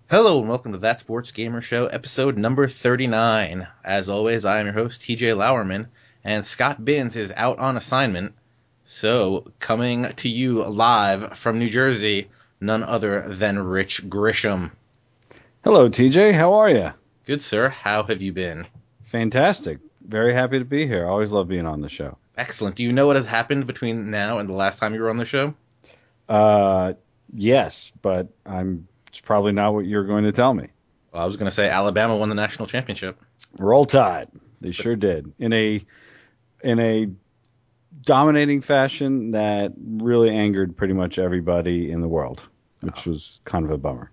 Hello and welcome to That Sports Gamer Show, episode number 39. As always, I am your host, TJ Lauerman, and Scott Binns is out on assignment. So, coming to you live from New Jersey, none other than Rich Grisham. Hello, TJ. How are you? Good, sir. How have you been? Fantastic. Very happy to be here. I always love being on the show. Excellent. Do you know what has happened between now and the last time you were on the show? Yes, but it's probably not what you're going to tell me. Well, I was going to say Alabama won the national championship. Roll Tide. They sure did. In a dominating fashion that really angered pretty much everybody in the world, which was kind of a bummer.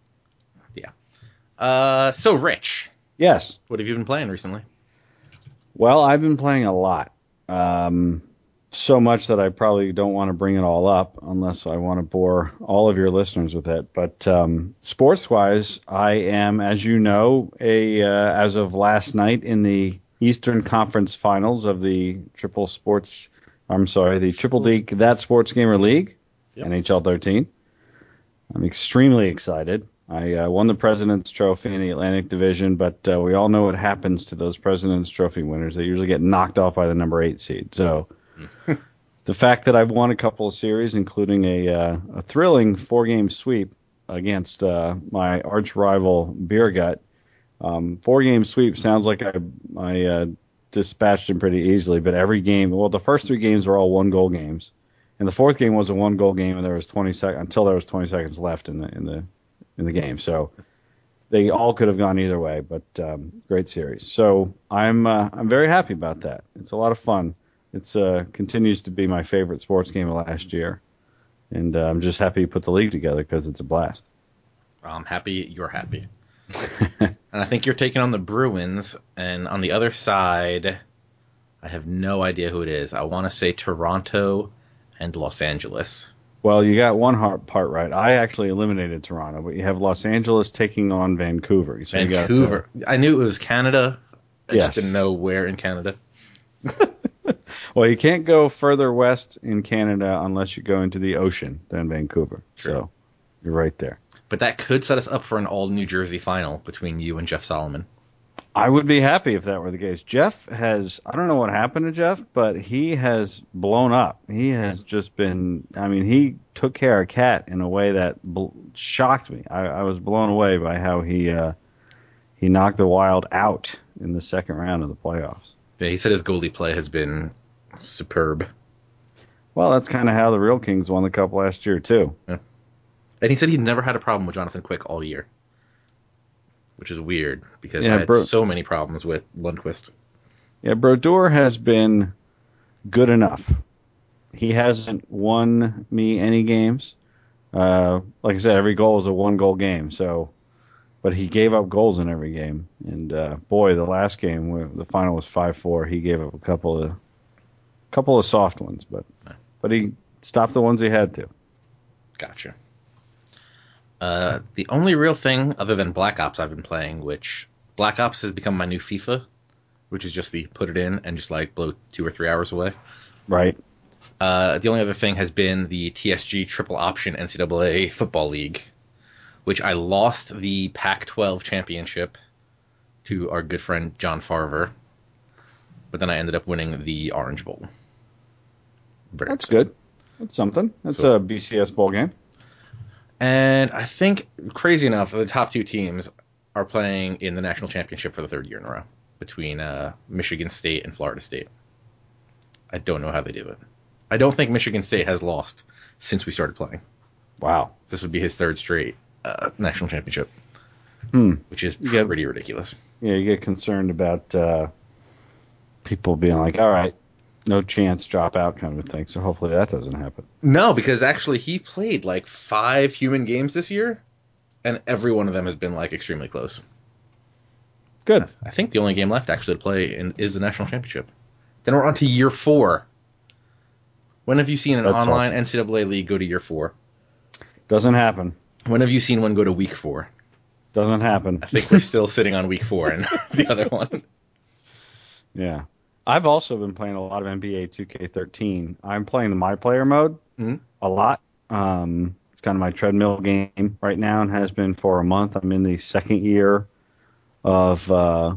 Yeah. So, Rich. Yes. What have you been playing recently? Well, I've been playing a lot. So much that I probably don't want to bring it all up unless I want to bore all of your listeners with it. But sports-wise, I am, as you know, as of last night in the Eastern Conference Finals of the Triple D That Sports Gamer League, yep. NHL 13. I'm extremely excited. I won the President's Trophy in the Atlantic Division, but we all know what happens to those President's Trophy winners. They usually get knocked off by the number 8 seed. So the fact that I've won a couple of series, including a thrilling 4-game sweep against my arch rival Beer Gut, 4-game sweep sounds like I dispatched him pretty easily, but every game, well, the first 3 games were all 1-goal games, and the 4th game was a 1-goal game, and there was 20 seconds left in the game. So they all could have gone either way, but great series. So I'm very happy about that. It's a lot of fun. It's continues to be my favorite sports game of last year, and I'm just happy you put the league together because it's a blast. I'm happy you're happy. And I think you're taking on the Bruins, and on the other side, I have no idea who it is. I want to say Toronto and Los Angeles. Well, you got one part right. I actually eliminated Toronto, but you have Los Angeles taking on Vancouver. So Vancouver. I knew it was Canada. I yes. just didn't know where in Canada. Well, you can't go further west in Canada unless you go into the ocean than Vancouver. True. So you're right there. But that could set us up for an all-New Jersey final between you and Jeff Solomon. I would be happy if that were the case. Jeff I don't know what happened to Jeff, but he has blown up. He has just been, he took care of Cat in a way that shocked me. I was blown away by how he knocked the Wild out in the second round of the playoffs. Yeah, he said his goalie play has been superb. Well, that's kind of how the Real Kings won the Cup last year, too. Yeah. And he said he'd never had a problem with Jonathan Quick all year, which is weird because I had so many problems with Lundqvist. Yeah, Brodeur has been good enough. He hasn't won me any games. Like I said, every goal is a 1-goal game. But he gave up goals in every game. And boy, the last game, the final was 5-4. He gave up a couple of soft ones, but he stopped the ones he had to. Gotcha. The only real thing other than Black Ops I've been playing, which Black Ops has become my new FIFA, which is just the put it in and just blow 2 or 3 hours away. Right. The only other thing has been the TSG Triple Option NCAA Football League, which I lost the Pac-12 championship to our good friend John Farver, but then I ended up winning the Orange Bowl. That's good. That's something. That's a BCS bowl game. And I think, crazy enough, the top 2 teams are playing in the national championship for the 3rd year in a row between Michigan State and Florida State. I don't know how they do it. I don't think Michigan State has lost since we started playing. Wow. This would be his 3rd straight national championship, which is pretty ridiculous. Yeah, you get concerned about people being like, all right, no chance, drop out kind of a thing. So hopefully that doesn't happen. No, because actually he played 5 human games this year, and every one of them has been extremely close. Good. I think the only game left actually to play is the national championship. Then we're on to year 4. When have you seen an online NCAA league go to year 4? Doesn't happen. When have you seen one go to week 4? Doesn't happen. I think we're still sitting on week 4 in the other one. Yeah. I've also been playing a lot of NBA 2K13. I'm playing the My Player mode a lot. It's kind of my treadmill game right now and has been for a month. I'm in the second year of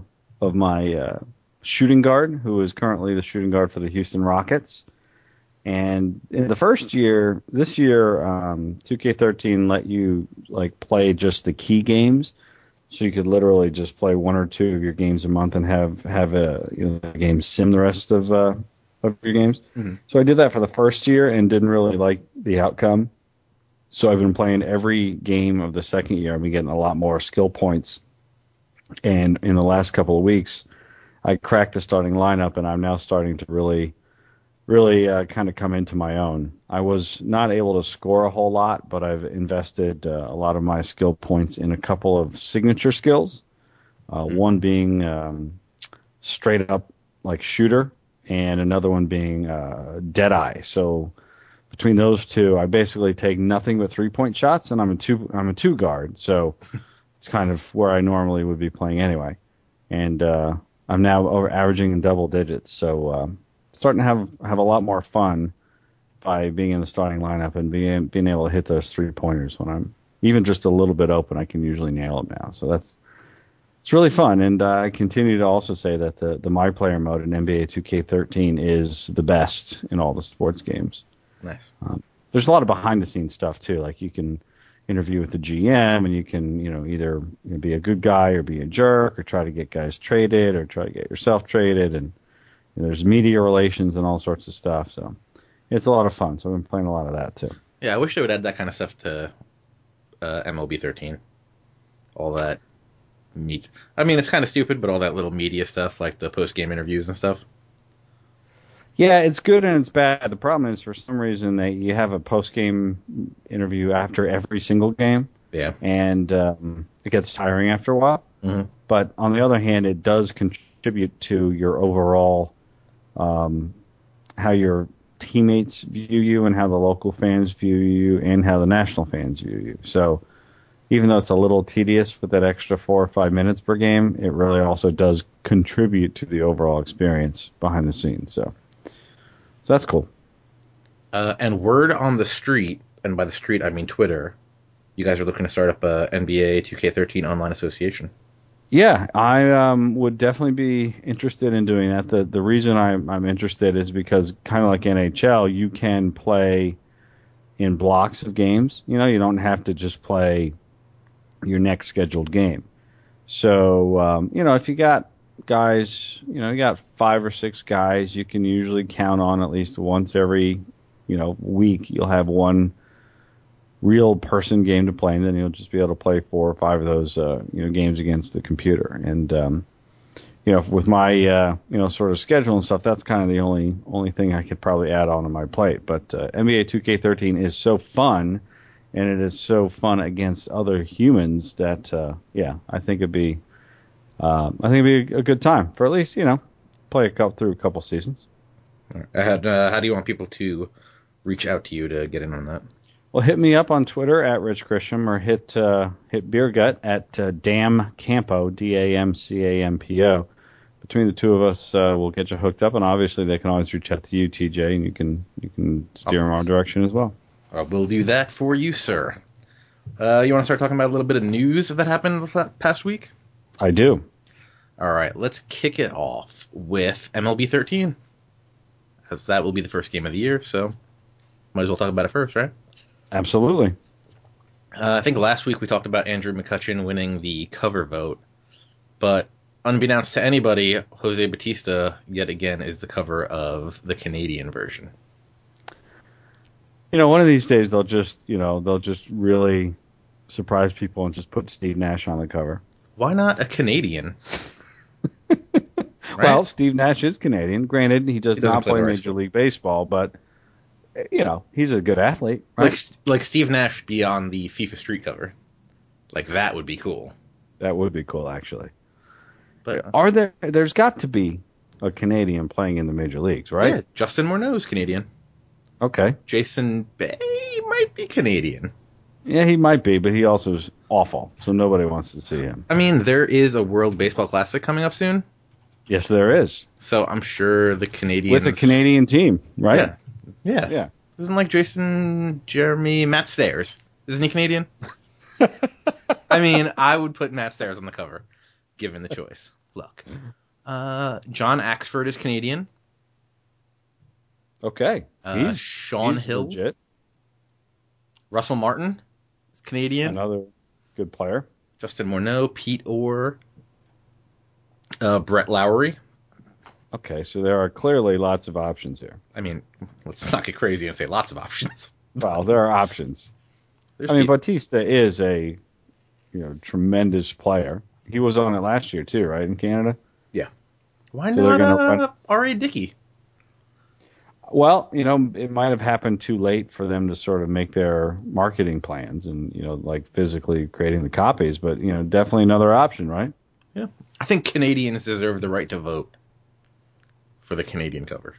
my shooting guard, who is currently the shooting guard for the Houston Rockets. And in the first year, this year, 2K13 let you like play just the key games, so you could literally just play one or two of your games a month and have the game sim the rest of your games. Mm-hmm. So I did that for the first year and didn't really like the outcome. So I've been playing every game of the second year. I've been getting a lot more skill points, and in the last couple of weeks, I cracked the starting lineup, and I'm now starting to really kind of come into my own. I was not able to score a whole lot, but I've invested a lot of my skill points in a couple of signature skills. One being straight up like shooter, and another one being Deadeye. So between those two, I basically take nothing but 3-point shots, and I'm a two guard. So it's kind of where I normally would be playing anyway. And I'm now averaging in double digits. So starting to have a lot more fun by being in the starting lineup and being able to hit those 3-pointers when I'm even just a little bit open. I can usually nail it now. So it's really fun. And I continue to also say that the My Player mode in NBA 2K13 is the best in all the sports games. Nice. There's a lot of behind the scenes stuff too. Like you can interview with the GM, and you can either be a good guy or be a jerk, or try to get guys traded, or try to get yourself traded, and there's media relations and all sorts of stuff. So it's a lot of fun. So I've been playing a lot of that too. Yeah, I wish they would add that kind of stuff to MLB 13. All that meat. I mean, it's kind of stupid, but all that little media stuff, like the post-game interviews and stuff. Yeah, it's good and it's bad. The problem is, for some reason, you have a post-game interview after every single game. Yeah. And it gets tiring after a while. Mm-hmm. But on the other hand, it does contribute to your overall how your teammates view you, and how the local fans view you, and how the national fans view you. So even though it's a little tedious with that extra 4 or 5 minutes per game, it really also does contribute to the overall experience behind the scenes. So that's cool. And word on the street, and by the street I mean Twitter, you guys are looking to start up a NBA 2K13 online association. Yeah, I would definitely be interested in doing that. The reason I'm interested is because, kind of like NHL, you can play in blocks of games. You don't have to just play your next scheduled game. So, if you got guys, you got 5 or 6 guys, you can usually count on at least once every, week, you'll have one real person game to play, and then you'll just be able to play 4 or 5 of those, games against the computer. And, with my, sort of schedule and stuff, that's kind of the only thing I could probably add on to my plate. But NBA 2K13 is so fun, and it is so fun against other humans that, I think it'd be a good time for at least, play through a couple seasons. How do you want people to reach out to you to get in on that? Well, hit me up on Twitter at Rich Grisham, or hit Beergut at Damcampo, DAMCAMPO. Between the two of us, we'll get you hooked up, and obviously they can always reach out to you, TJ, and you can steer them our direction as well. We'll do that for you, sir. You want to start talking about a little bit of news that happened this past week? I do. All right, let's kick it off with MLB 13, as that will be the first game of the year, so might as well talk about it first, right? Absolutely. I think last week we talked about Andrew McCutchen winning the cover vote, but unbeknownst to anybody, Jose Bautista, yet again, is the cover of the Canadian version. One of these days they'll just really surprise people and just put Steve Nash on the cover. Why not a Canadian? Right? Well, Steve Nash is Canadian. Granted, he does not play Major League Baseball, but he's a good athlete. Right? Like Steve Nash be on the FIFA Street cover. Like, that would be cool. That would be cool, actually. But there's got to be a Canadian playing in the major leagues, right? Yeah, Justin Morneau's Canadian. Okay. Jason Bay might be Canadian. Yeah, he might be, but he also is awful, so nobody wants to see him. I mean, there is a World Baseball Classic coming up soon. Yes, there is. So I'm sure the Canadians... With a Canadian team, right? Yeah. Isn't like Jason, Jeremy, Matt Stairs. Isn't he Canadian? I mean, I would put Matt Stairs on the cover, given the choice. Look. John Axford is Canadian. Okay. Sean he's Hill. Legit. Russell Martin is Canadian. Another good player. Justin Morneau, Pete Orr, Brett Lowry. Okay, so there are clearly lots of options here. I mean, let's not get crazy and say lots of options. Well, there are options. I mean, Bautista is a tremendous player. He was on it last year too, right, in Canada? Yeah. Why So not R.A. Dickey? Well, it might have happened too late for them to sort of make their marketing plans and, like physically creating the copies, but, definitely another option, right? Yeah. I think Canadians deserve the right to vote for the Canadian cover.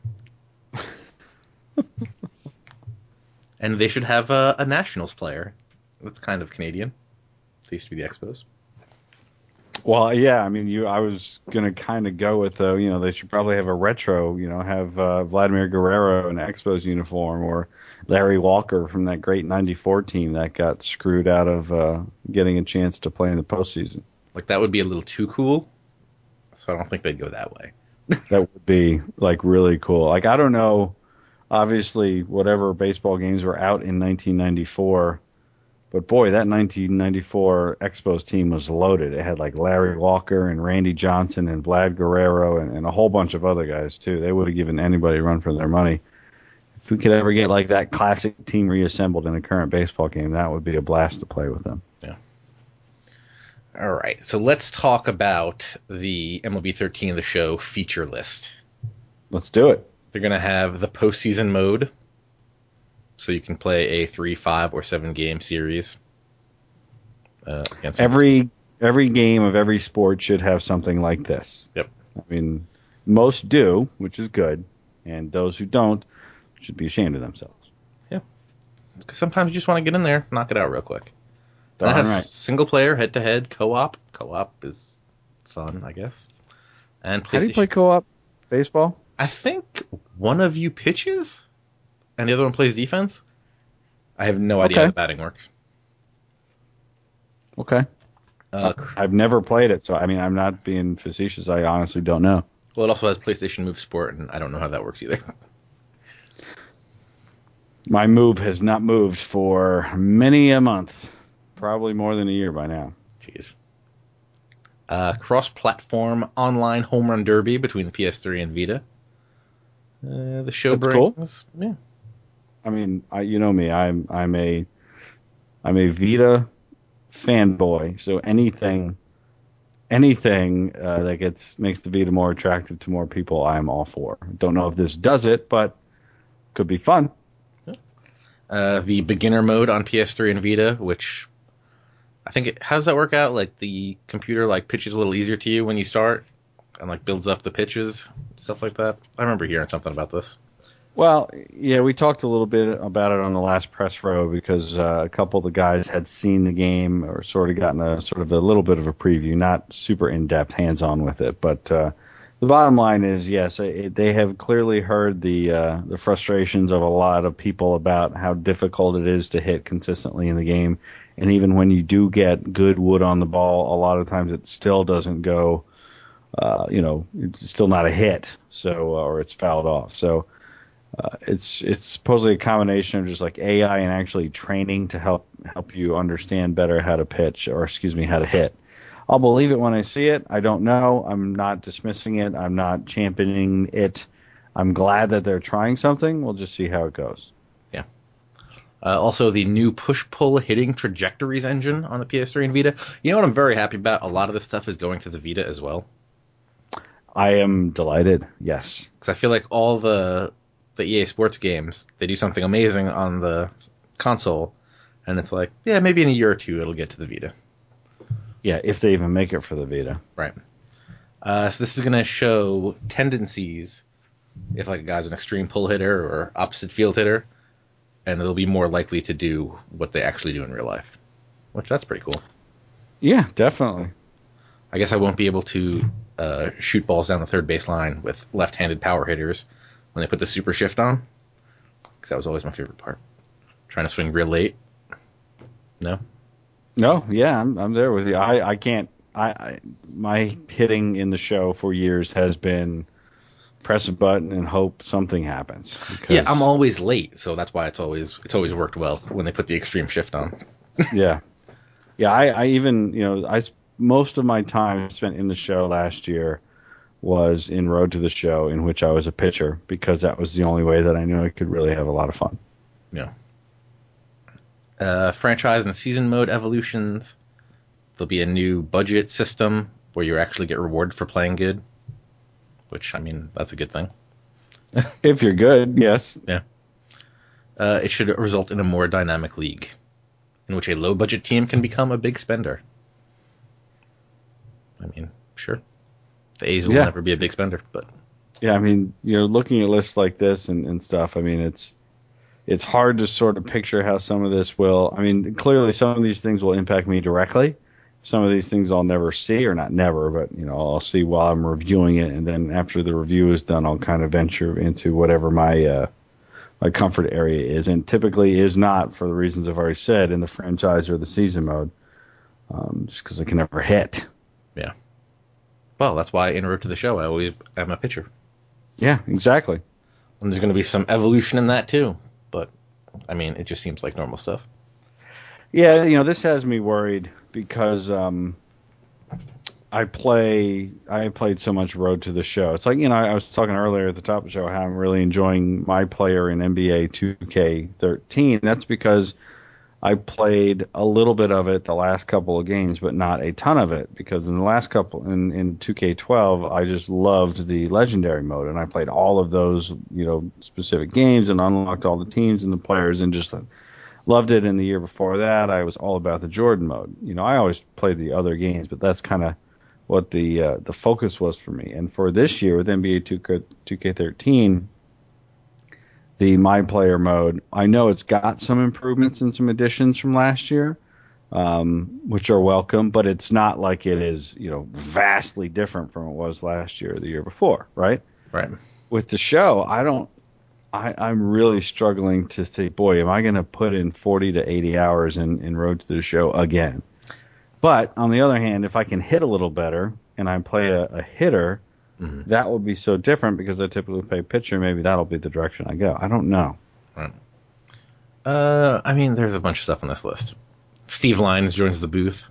And they should have a Nationals player that's kind of Canadian. They used to be the Expos. Well, yeah, I mean, I was going to kind of go with, they should probably have a retro, have Vladimir Guerrero in Expos uniform or Larry Walker from that great 94 team that got screwed out of getting a chance to play in the postseason. Like, that would be a little too cool, so I don't think they'd go that way. That would be, like, really cool. Like, I don't know, obviously, whatever baseball games were out in 1994, but boy, that 1994 Expos team was loaded. It had like Larry Walker and Randy Johnson and Vlad Guerrero and a whole bunch of other guys too. They would have given anybody a run for their money. If we could ever get like that classic team reassembled in a current baseball game, that would be a blast to play with them. Yeah. All right, so let's talk about the MLB 13 The Show feature list. Let's do it. They're going to have the postseason mode, so you can play a 3, 5, or 7 game series. Against every game of every sport should have something like this. Yep. I mean, most do, which is good, and those who don't should be ashamed of themselves. Yeah. Because sometimes you just want to get in there, knock it out real quick. Darn it has right. Single player, head-to-head, co-op. Co-op is fun, I guess. And how do you play co-op baseball? I think one of you pitches, and the other one plays defense. I have no idea how the batting works. Okay. I've never played it, so I mean, I'm not being facetious. I honestly don't know. Well, it also has PlayStation Move Sport, and I don't know how that works either. My Move has not moved for many a month. Probably more than a year by now. Jeez. Cross-platform online home run derby between the PS3 and Vita. The show That's brings... cool. Yeah. I mean, you know me. I'm a Vita fanboy. So anything that makes the Vita more attractive to more people, I'm all for. Don't know if this does it, but could be fun. The beginner mode on PS3 and Vita, which I think how does that work out? Like the computer pitches a little easier to you when you start and builds up the pitches, stuff like that. I remember hearing something about this. Well, yeah, we talked a little bit about it on the last press row because a couple of the guys had seen the game or sort of gotten a little bit of a preview, not super in-depth hands-on with it. But the bottom line is, yes, they have clearly heard the frustrations of a lot of people about how difficult it is to hit consistently in the game. And even when you do get good wood on the ball, a lot of times it still doesn't go, it's still not a hit, or it's fouled off. So it's supposedly a combination of just AI and actually training to help you understand better how to pitch, or how to hit. I'll believe it when I see it. I don't know. I'm not dismissing it. I'm not championing it. I'm glad that they're trying something. We'll just see how it goes. Yeah. Also, the new push-pull hitting trajectories engine on the PS3 and Vita. You know what I'm very happy about? A lot of this stuff is going to the Vita as well. I am delighted. Yes. Because I feel like all the EA Sports games, they do something amazing on the console, and it's maybe in a year or two it'll get to the Vita. Yeah, if they even make it for the Vita. Right. So this is going to show tendencies if a guy's an extreme pull hitter or opposite field hitter, and they'll be more likely to do what they actually do in real life, which that's pretty cool. Yeah, definitely. I guess I won't be able to shoot balls down the third baseline with left-handed power hitters when they put the super shift on, because that was always my favorite part. Trying to swing real late. No. No, yeah, I'm there with you. I can't. My hitting in the show for years has been press a button and hope something happens. Yeah, I'm Because always late, so that's why it's always worked well when they put the extreme shift on. yeah, yeah. I even most of my time spent in the show last year was in Road to the Show, in which I was a pitcher because that was the only way that I knew I could really have a lot of fun. Yeah. Franchise and season mode evolutions. There'll be a new budget system where you actually get rewarded for playing good, which, I mean, that's a good thing. If you're good, yes. Yeah. It should result in a more dynamic league, in which a low-budget team can become a big spender. I mean, sure. The A's will Yeah. never be a big spender, but... Yeah, I mean, looking at lists like this and stuff, I mean, it's hard to sort of picture how some of this will. I mean, clearly some of these things will impact me directly. Some of these things I'll never see, or not never, but I'll see while I'm reviewing it, and then after the review is done, I'll kind of venture into whatever my comfort area is, and typically is not, for the reasons I've already said, in the franchise or the season mode, just because I can never hit. Yeah. Well, that's why in Road to the Show I always am a pitcher. Yeah, exactly. And there's going to be some evolution in that too, but I mean, it just seems like normal stuff. Yeah, this has me worried because I played so much Road to the Show. It's like, I was talking earlier at the top of the show how I'm really enjoying my player in NBA 2K13. That's because I played a little bit of it the last couple of games, but not a ton of it, because in the last couple in 2K12, I just loved the legendary mode, and I played all of those, specific games and unlocked all the teams and the players and just loved it. And the year before that, I was all about the Jordan mode. I always played the other games, but that's kind of what the focus was for me. And for this year with NBA 2K13, the My Player mode, I know it's got some improvements and some additions from last year, which are welcome, but it's not like it is, vastly different from what it was last year or the year before, right? Right. With the show, I'm really struggling to think, boy, am I going to put in 40 to 80 hours in Road to the Show again? But on the other hand, if I can hit a little better and I play a hitter, that will be so different because I typically play pitcher. Maybe that'll be the direction I go. I don't know. Right. I mean, there's a bunch of stuff on this list. Steve Lyons joins the booth.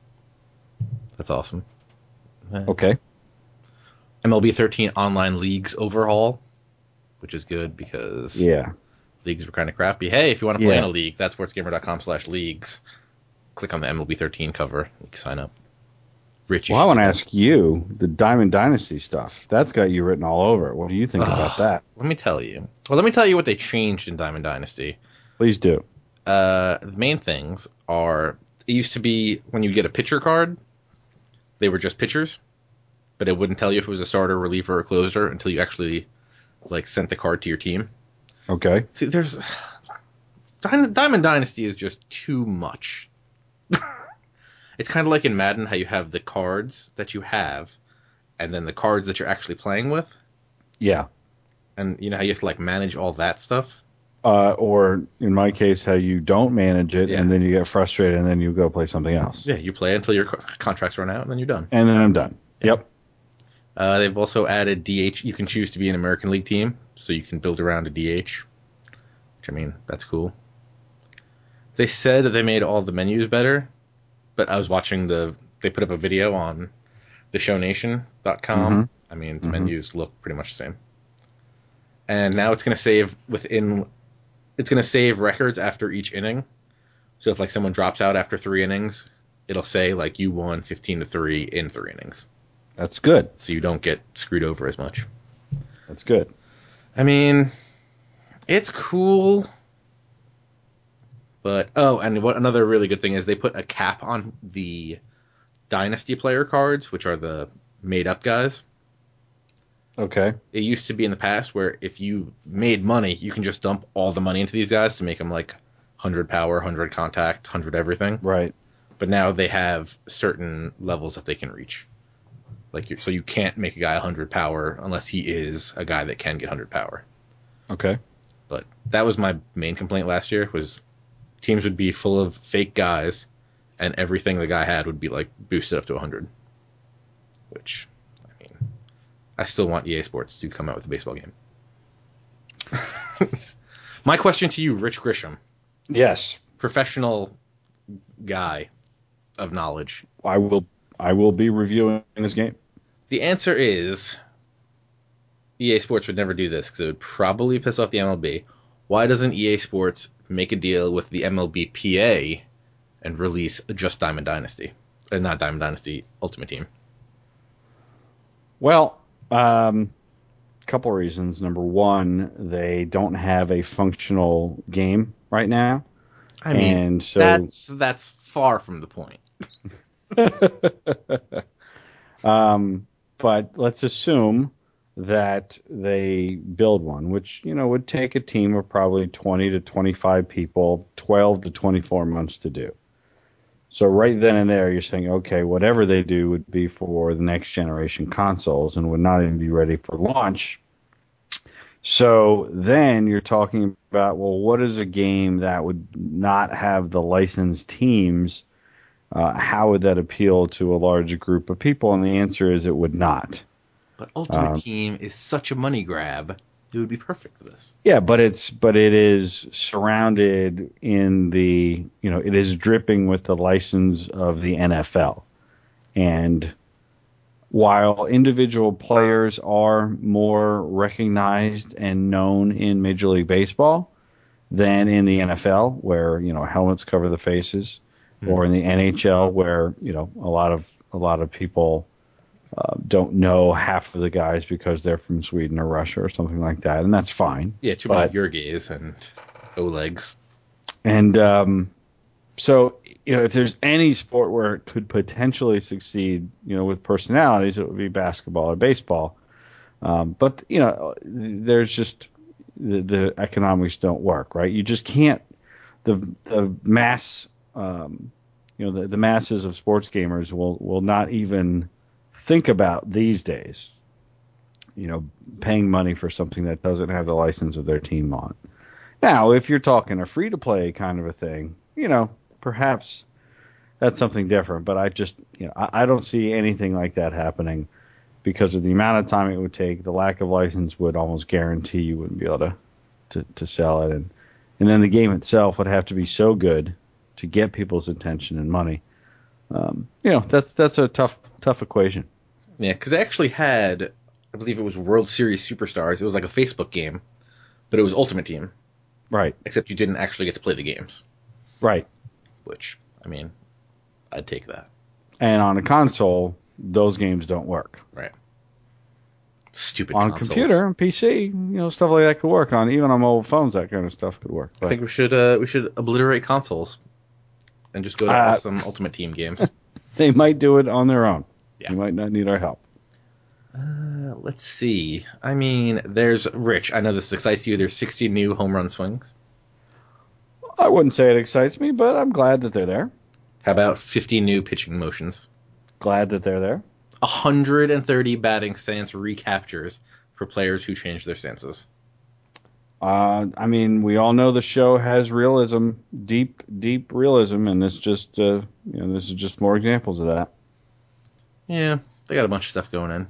That's awesome. Okay. MLB 13 online leagues overhaul, which is good because leagues were kind of crappy. Hey, if you want to play in a league, that's sportsgamer.com/leagues. Click on the MLB 13 cover. You can sign up. Rich, I want to ask you the Diamond Dynasty stuff. That's got you written all over it. What do you think about that? Let me tell you. Well, let me tell you what they changed in Diamond Dynasty. Please do. The main things are, it used to be when you get a pitcher card, they were just pitchers, but it wouldn't tell you if it was a starter, reliever, or closer until you actually sent the card to your team. Okay. See, Diamond Dynasty is just too much. It's kind of like in Madden, how you have the cards that you have, and then the cards that you're actually playing with. Yeah. And you know how you have to manage all that stuff? Or in my case, how you don't manage it, and then you get frustrated, and then you go play something else. Yeah, you play until your contracts run out, and then you're done. And then I'm done. Yep. They've also added DH. You can choose to be an American League team, so you can build around a DH, which, I mean, that's cool. They said they made all the menus better, but I was watching they put up a video on theshownation.com. Mm-hmm. I mean, the menus look pretty much the same. And now it's going to save records after each inning. So if someone drops out after 3 innings, it'll say you won 15-3 in 3 innings. That's good. So you don't get screwed over as much. That's good. I mean, it's cool. But, and what another really good thing is they put a cap on the Dynasty player cards, which are the made-up guys. Okay. It used to be in the past where if you made money, you can just dump all the money into these guys to make them 100 power, 100 contact, 100 everything. Right. But now they have certain levels that they can reach. So you can't make a guy 100 power unless he is a guy that can get 100 power. Okay. But that was my main complaint last year, was Teams would be full of fake guys, and everything the guy had would be like boosted up to 100. Which, I mean, I still want EA Sports to come out with a baseball game. My question to you, Rich Grisham. Yes. Professional guy of knowledge. I will be reviewing this game. The answer is EA Sports would never do this because it would probably piss off the MLB. Why doesn't EA Sports make a deal with the MLBPA and release just Diamond Dynasty? Not Diamond Dynasty, Ultimate Team. Well, couple reasons. Number one, they don't have a functional game right now. I mean, and so that's far from the point. But let's assume that they build one, which, would take a team of probably 20 to 25 people, 12 to 24 months to do. So right then and there, you're saying, okay, whatever they do would be for the next generation consoles and would not even be ready for launch. So then you're talking about, well, what is a game that would not have the licensed teams? How would that appeal to a large group of people? And the answer is it would not. But Ultimate Team is such a money grab. It would be perfect for this. Yeah, but it is surrounded in the, it is dripping with the license of the NFL. And while individual players are more recognized and known in Major League Baseball than in the NFL, where, helmets cover the faces, or in the NHL, where, a lot of people don't know half of the guys because they're from Sweden or Russia or something like that, and that's fine. Yeah, too many Jurges and Olegs. And so, if there's any sport where it could potentially succeed, with personalities, it would be basketball or baseball. But, there's just the economics don't work, right? You just can't. The mass, the masses of sports gamers will not even think about these days, paying money for something that doesn't have the license of their team on. Now, if you're talking a free-to-play kind of a thing, perhaps that's something different. But I just, I don't see anything like that happening because of the amount of time it would take. The lack of license would almost guarantee you wouldn't be able to sell it. And then the game itself would have to be so good to get people's attention and money. That's a tough equation. Yeah, because they actually had, I believe it was World Series Superstars. It was like a Facebook game, but it was Ultimate Team. Right. Except you didn't actually get to play the games. Right. Which, I mean, I'd take that. And on a console, those games don't work. Right. Stupid on consoles. A computer, on PC, stuff like that could work. Even on mobile phones, that kind of stuff could work. But I think we should obliterate consoles and just go to awesome Ultimate Team games. They might do it on their own. Yeah. You might not need our help. Let's see. I mean, there's Rich. I know this excites you. There's 60 new home run swings. I wouldn't say it excites me, but I'm glad that they're there. How about 50 new pitching motions? Glad that they're there. 130 batting stance recaptures for players who change their stances. We all know the show has realism, deep realism, and this is just more examples of that. Yeah, they got a bunch of stuff going in.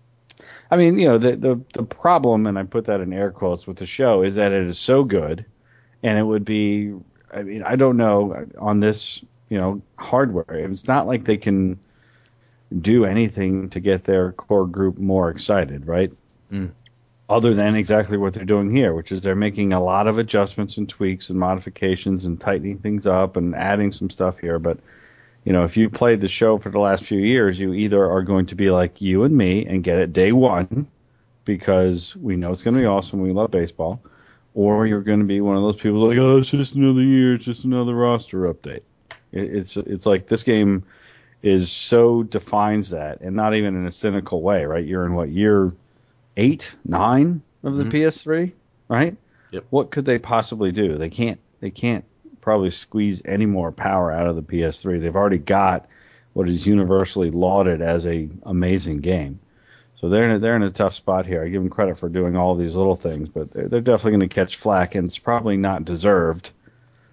The problem, and I put that in air quotes with the show, is that it is so good, and it would be, I don't know on this, hardware. It's not like they can do anything to get their core group more excited, right? Other than exactly what they're doing here, which is they're making a lot of adjustments and tweaks and modifications and tightening things up and adding some stuff here. But, if you played the show for the last few years, you either are going to be like you and me and get it day one because we know it's going to be awesome, we love baseball, or you're going to be one of those people like, oh, it's just another year, it's just another roster update. It's like this game is so defines that, and not even in a cynical way, right? You're in year 8, 9 of the PS3, right? Yep. What could they possibly do? They can't probably squeeze any more power out of the PS3. They've already got what is universally lauded as a amazing game. So they're in a tough spot here. I give them credit for doing all these little things, but they're definitely going to catch flack, and it's probably not deserved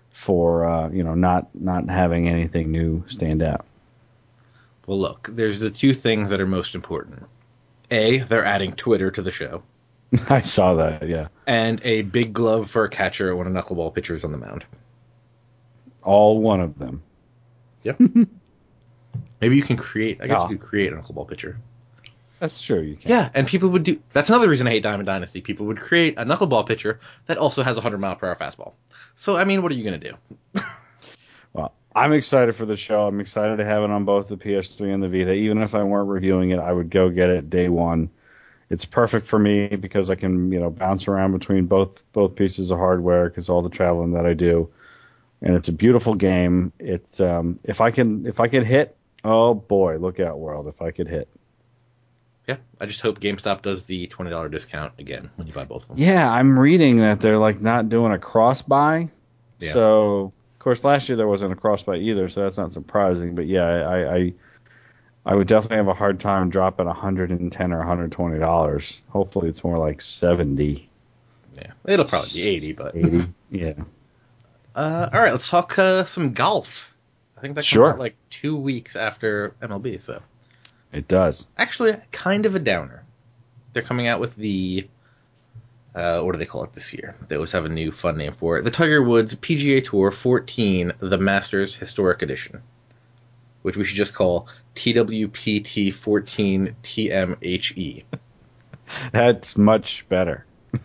for not having anything new stand out. Well, look, there's the two things that are most important. A, they're adding Twitter to the show. I saw that, yeah. And a big glove for a catcher when a knuckleball pitcher is on the mound. All one of them. Yep. Maybe you can create. I guess you could create a knuckleball pitcher. That's true. You can. Yeah, and people would do. That's another reason I hate Diamond Dynasty. People would create a knuckleball pitcher that also has a 100-mile-per-hour fastball. So, I mean, what are you going to do? Well, I'm excited for the show. I'm excited to have it on both the PS3 and the Vita. Even if I weren't reviewing it, I would go get it day one. It's perfect for me because I can, bounce around between both pieces of hardware because all the traveling that I do, and it's a beautiful game. It's if I could hit, oh boy, look out, world! If I could hit. Yeah, I just hope GameStop does the $20 discount again when you buy both of them. Yeah, I'm reading that they're not doing a cross buy. Yeah. So, of course, last year there wasn't a cross buy either, so that's not surprising. But yeah, I would definitely have a hard time dropping $110 or $120. Hopefully, it's more like $70. Yeah, it'll probably be 80, but 80. Yeah. All right, let's talk some golf. I think that comes out like 2 weeks after MLB, so it does. Actually, kind of a downer. They're coming out with the what do they call it this year? They always have a new fun name for it. The Tiger Woods PGA Tour 14, the Masters Historic Edition, which we should just call TWPT 14 TMHE. That's much better.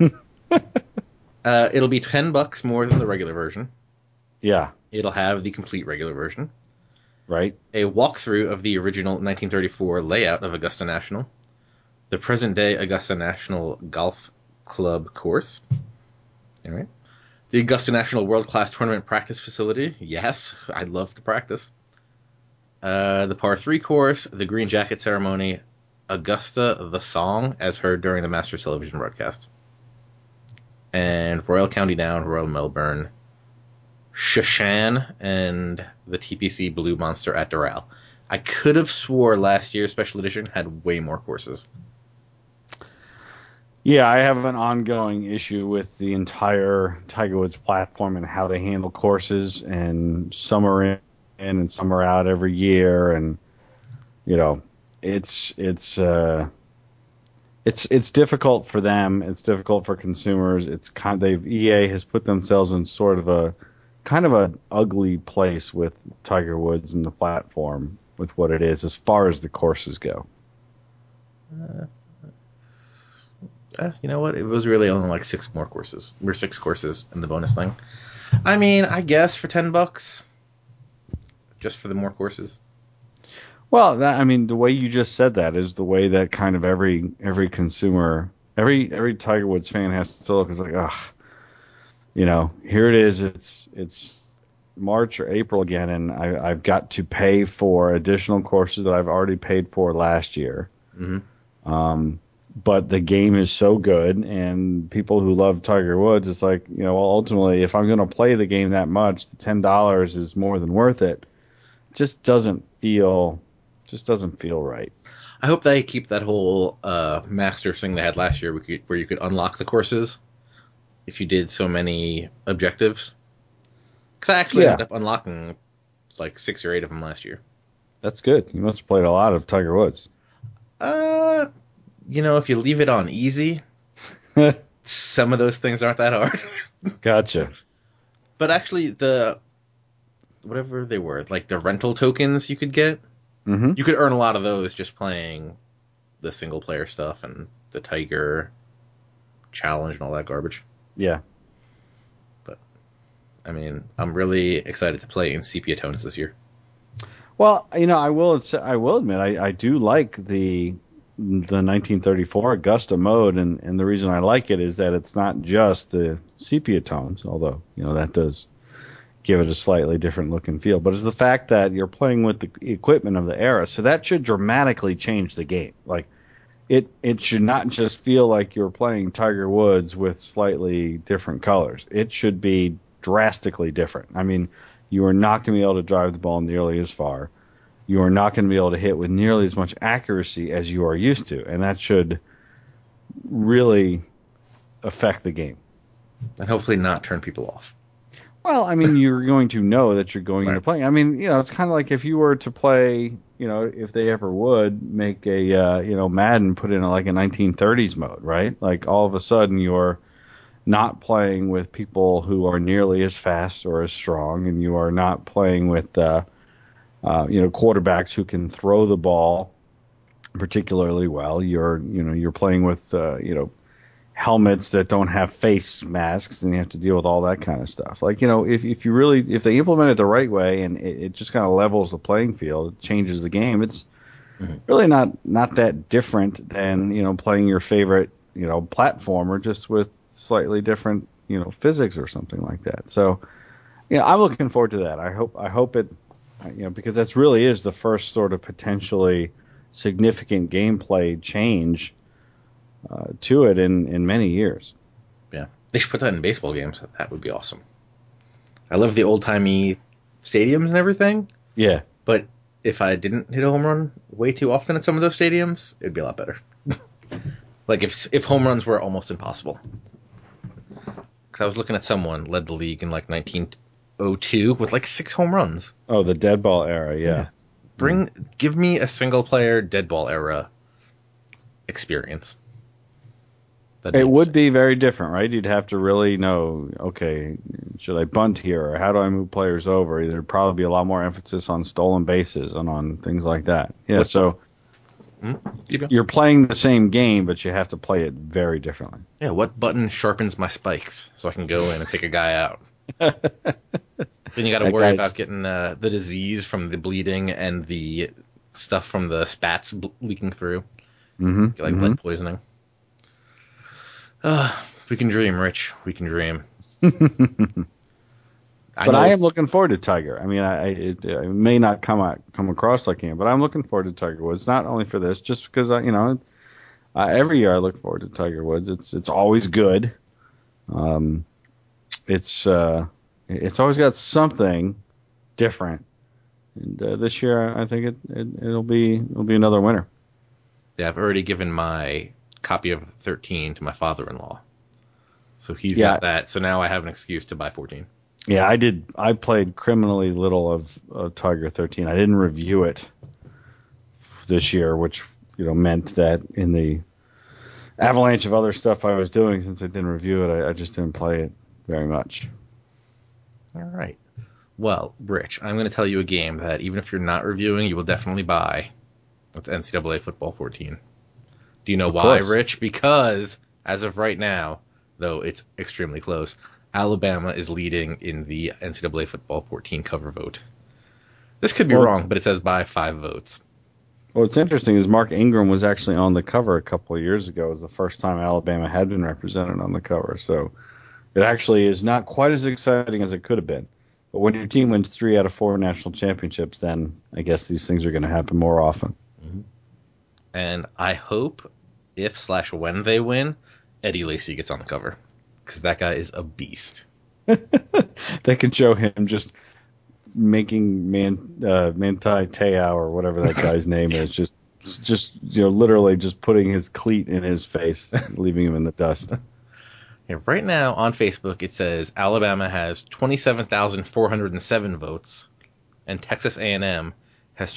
It'll be $10 more than the regular version. Yeah. It'll have the complete regular version. Right. A walkthrough of the original 1934 layout of Augusta National. The present-day Augusta National Golf Club course. All right. The Augusta National World-Class Tournament Practice Facility. Yes, I'd love to practice. The Par 3 course, the Green Jacket Ceremony, Augusta the Song, as heard during the Masters television broadcast. And Royal County Down, Royal Melbourne, Shashan, and the TPC Blue Monster at Doral. I could have swore last year's special edition had way more courses. Yeah, I have an ongoing issue with the entire Tiger Woods platform and how they handle courses, and some are in and some are out every year, and it's difficult for them. It's difficult for consumers. EA has put themselves in sort of a kind of an ugly place with Tiger Woods and the platform with what it is as far as the courses go. You know what? It was really only like 6 courses in the bonus thing. I mean, I guess for $10, just for the more courses. Well, the way you just said that is the way that kind of every consumer, every Tiger Woods fan has to look. It's like, here it is. It's March or April again, and I've got to pay for additional courses that I've already paid for last year. Mm-hmm. But the game is so good, and people who love Tiger Woods, it's like, ultimately, if I'm going to play the game that much, the $10 is more than worth it. It just doesn't feel right. I hope they keep that whole Masters thing they had last year where you could unlock the courses if you did so many objectives. Because I actually ended up unlocking like 6 or 8 of them last year. That's good. You must have played a lot of Tiger Woods. If you leave it on easy, some of those things aren't that hard. Gotcha. But actually, whatever they were, like the rental tokens you could get, you could earn a lot of those just playing the single player stuff and the Tiger Challenge and all that garbage. Yeah. But, I mean, I'm really excited to play in sepia tones this year. Well, I will admit, I do like the 1934 Augusta mode, and the reason I like it is that it's not just the sepia tones, although that does give it a slightly different look and feel, but it's the fact that you're playing with the equipment of the era, so that should dramatically change the game. Like it should not just feel like you're playing Tiger Woods with slightly different colors. It should be drastically different. I mean, you are not going to be able to drive the ball nearly as far. You are not going to be able to hit with nearly as much accuracy as you are used to, and that should really affect the game. And hopefully not turn people off. Well, I mean, you're going to know that you're going into playing. I mean, it's kind of like if you were to play, if they ever would make a, Madden put in like a 1930s mode, right? Like all of a sudden you're not playing with people who are nearly as fast or as strong, and you are not playing with, quarterbacks who can throw the ball particularly well. You're playing with, helmets that don't have face masks, and you have to deal with all that kind of stuff. Like, if they implement it the right way and it just kind of levels the playing field, it changes the game. It's really not that different than, playing your favorite, platformer just with slightly different, physics or something like that. So, I'm looking forward to that. I hope it, because that's really is the first sort of potentially significant gameplay change to it in many years. Yeah, they should put that in baseball games. That would be awesome. I love the old-timey stadiums and everything. Yeah. But if I didn't hit a home run way too often at some of those stadiums, it'd be a lot better. Like if home runs were almost impossible. Because I was looking at someone led the league in like 1902 with like 6 home runs. Oh, the dead ball era, yeah. Give me a single-player dead ball era experience. It would be very different, right? You'd have to really know, okay, should I bunt here, or how do I move players over? There'd probably be a lot more emphasis on stolen bases and on things like that. Yeah, you're playing the same game, but you have to play it very differently. Yeah, what button sharpens my spikes so I can go in and take a guy out? Then you got to worry about getting the disease from the bleeding and the stuff from the spats leaking through. Like lead poisoning. We can dream, Rich. We can dream. I am looking forward to Tiger. I mean, it may not come across like him, but I'm looking forward to Tiger Woods. Not only for this, just because every year I look forward to Tiger Woods. It's always good. It's always got something different. And this year, I think it'll be another winner. Yeah, I've already given my copy of 13 to my father-in-law, so he's got that. So now I have an excuse to buy 14. Yeah, I did. I played criminally little of Tiger 13. I didn't review it this year, which meant that in the avalanche of other stuff I was doing, since I didn't review it, I just didn't play it very much. All right. Well, Rich, I'm going to tell you a game that even if you're not reviewing, you will definitely buy. That's NCAA Football 14. Do you know why, Rich? Because as of right now, though it's extremely close, Alabama is leading in the NCAA Football 14 cover vote. This could be wrong, but it says by 5 votes. What's interesting is Mark Ingram was actually on the cover a couple of years ago. It was the first time Alabama had been represented on the cover. So it actually is not quite as exciting as it could have been. But when your team wins 3 out of 4 national championships, then I guess these things are going to happen more often. Mm-hmm. And I hope, if/when they win, Eddie Lacy gets on the cover. Because that guy is a beast. They can show him just making Manti Te'o or whatever that guy's name is, just literally just putting his cleat in his face, leaving him in the dust. Yeah, right now on Facebook it says Alabama has 27,407 votes, and Texas A&M has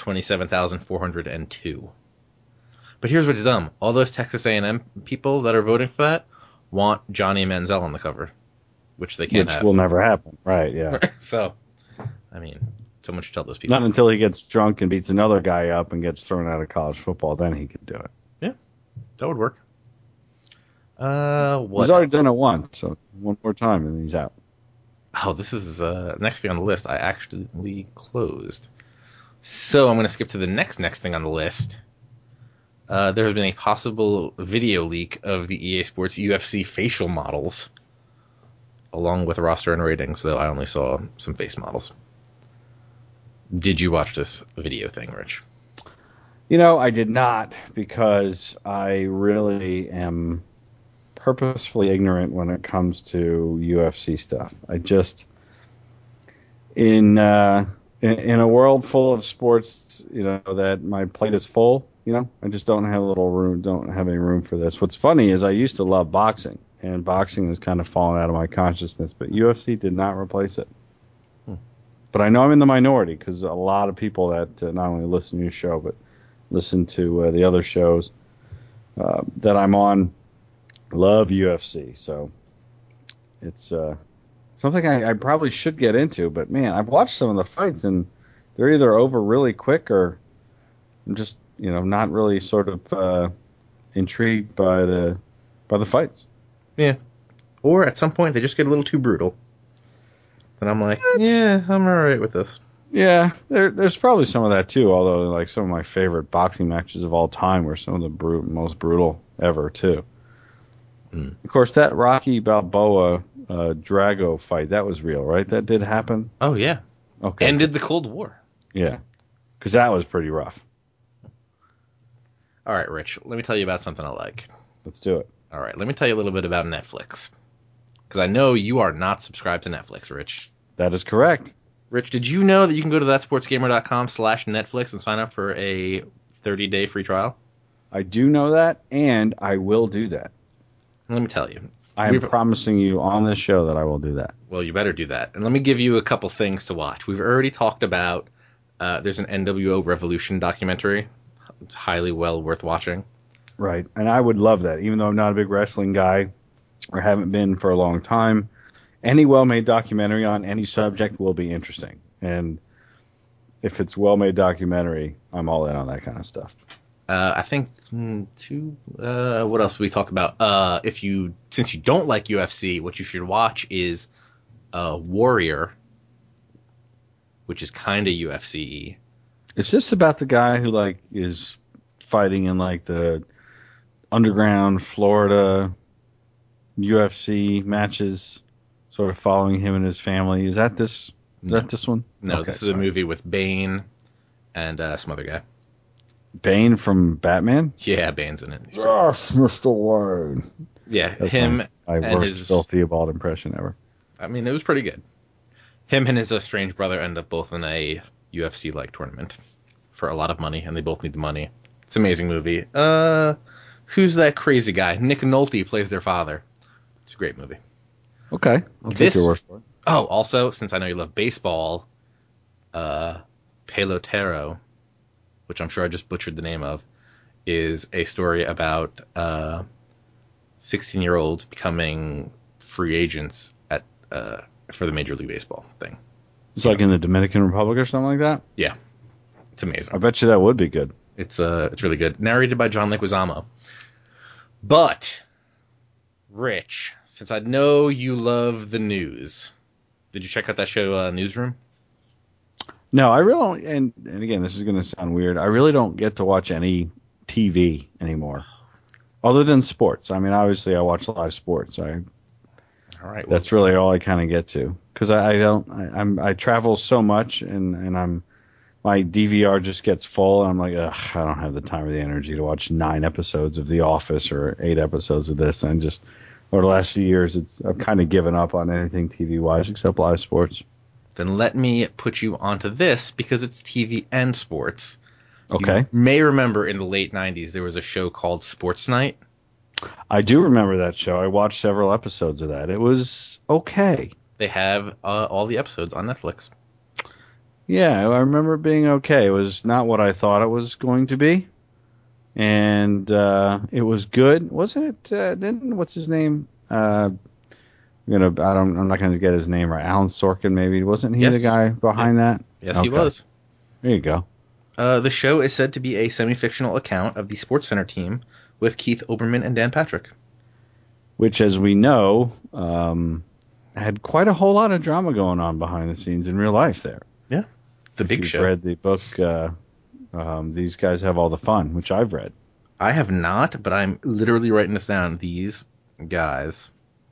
27,402. But here's what's dumb: all those Texas A&M people that are voting for that want Johnny Manziel on the cover, which they can't have. Which will never happen, right? Yeah. So, I mean, someone should tell those people. Not until he gets drunk and beats another guy up and gets thrown out of college football, then he can do it. Yeah, that would work. He's already done it once, so one more time and he's out. Oh, this is next thing on the list. I actually closed. So I'm going to skip to the next thing on the list. There has been a possible video leak of the EA Sports UFC facial models, along with roster and ratings, though I only saw some face models. Did you watch this video thing, Rich? I did not, because I really am purposefully ignorant when it comes to UFC stuff. I just, in a world full of sports, that my plate is full, I just don't have any room for this. What's funny is I used to love boxing. and boxing has kind of fallen out of my consciousness, but UFC did not replace it. But I know I'm in the minority because a lot of people that not only listen to your show, but listen to the other shows that I'm on love UFC. So it's something I probably should get into. But, man, I've watched some of the fights, and they're either over really quick or I'm just, not really sort of intrigued by the fights. Yeah. Or at some point they just get a little too brutal. And I'm like, yeah, I'm all right with this. Yeah, there's probably some of that too. Although, like, some of my favorite boxing matches of all time were some of the most brutal ever too. Of course, that Rocky Balboa Drago fight, that was real, right? That did happen. Oh yeah. Okay. Ended the Cold War. Yeah, because that was pretty rough. All right, Rich. Let me tell you about something I like. Let's do it. All right. Let me tell you a little bit about Netflix. Because I know you are not subscribed to Netflix, Rich. That is correct. Rich, did you know that you can go to thatsportsgamer.com/Netflix and sign up for a 30-day free trial? I do know that, and I will do that. Let me tell you. I am promising you on this show that I will do that. Well, you better do that. And let me give you a couple things to watch. We've already talked about there's an NWO Revolution documentary. It's highly well worth watching. Right. And I would love that, even though I'm not a big wrestling guy or haven't been for a long time. Any well-made documentary on any subject will be interesting. And if it's well-made documentary, I'm all in on that kind of stuff. I think what else did we talk about? Since you don't like UFC, what you should watch is Warrior, which is kind of UFC-y. Is this about the guy who is fighting in the underground Florida UFC matches, sort of following him and his family? Is that this? Is that this one? No, okay, this is a movie with Bane and some other guy. Bane from Batman? Yeah, Bane's in it. Yes, Mr. Wayne. Yeah, that's him my worst Phil Theobald impression ever. I mean, it was pretty good. Him and his strange brother end up both in a UFC-like tournament for a lot of money, and they both need the money. It's an amazing movie. Who's that crazy guy? Nick Nolte plays their father. It's a great movie. Okay, I'll take your word for it. Oh, also, since I know you love baseball, Pelotero, which I'm sure I just butchered the name of, is a story about 16-year-olds becoming free agents for the Major League Baseball thing. It's like in the Dominican Republic or something like that? Yeah. It's amazing. I bet you that would be good. It's really good. Narrated by John Leguizamo. But, Rich, since I know you love the news, did you check out that show, Newsroom? No, I really don't, and again, this is going to sound weird. I really don't get to watch any TV anymore, other than sports. I mean, obviously, I watch live sports. All right, that's really all I kind of get to, because I travel so much, and my DVR just gets full, and I'm like, ugh, I don't have the time or the energy to watch 9 episodes of The Office or 8 episodes of this. And just over the last few years, I've kind of given up on anything TV wise except live sports. Then let me put you onto this because it's TV and sports. Okay. You may remember in the late 90s there was a show called Sports Night. I do remember that show. I watched several episodes of that. It was okay. They have all the episodes on Netflix. Yeah, I remember it being okay. It was not what I thought it was going to be. And it was good. Wasn't it? What's his name? I'm not going to get his name right. Alan Sorkin, maybe. Wasn't he the guy behind that? Yes, he was. There you go. The show is said to be a semi-fictional account of the SportsCenter team with Keith Olbermann and Dan Patrick. Which, as we know, had quite a whole lot of drama going on behind the scenes in real life there. Yeah. The Big Show. Read the book, These Guys Have All the Fun, which I've read. I have not, but I'm literally writing this down. These guys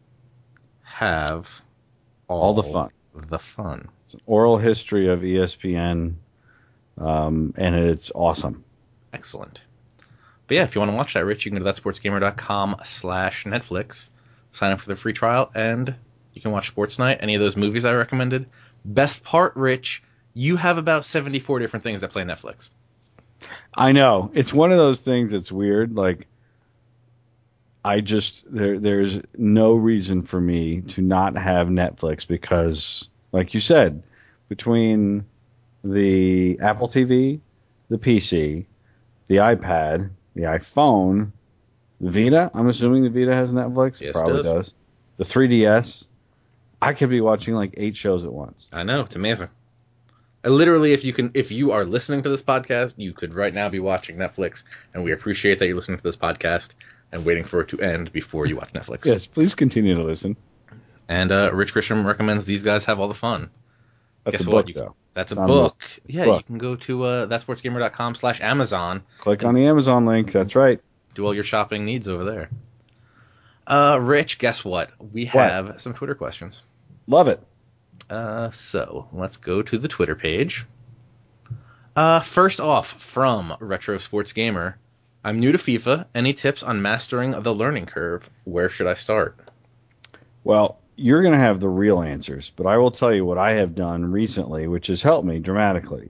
have all the fun. The fun. It's an oral history of ESPN, and it's awesome. Excellent. But yeah, if you want to watch that, Rich, you can go to thatsportsgamer.com/Netflix, sign up for the free trial, and you can watch Sports Night, any of those movies I recommended. Best part, Rich, you have about 74 different things that play Netflix. I know. It's one of those things that's weird. Like, there's no reason for me to not have Netflix because, like you said, between the Apple TV, the PC, the iPad, the iPhone, the Vita. I'm assuming the Vita has Netflix. Yes, Probably it does. The 3DS. I could be watching like 8 shows at once. I know, it's amazing. Literally, if you are listening to this podcast, you could right now be watching Netflix, and we appreciate that you're listening to this podcast and waiting for it to end before you watch Netflix. Yes, please continue to listen. And Rich Grisham recommends these guys have all the fun. That's Guess a what? book, though. That's a It's book. on the Yeah, book. you can go to thatsportsgamer.com/Amazon. Click on the Amazon link. That's right. Do all your shopping needs over there. Rich, guess what? We have some Twitter questions. Love it. So let's go to the Twitter page. First off, from Retro Sports Gamer, I'm new to FIFA. Any tips on mastering the learning curve? Where should I start? Well, you're going to have the real answers, but I will tell you what I have done recently, which has helped me dramatically.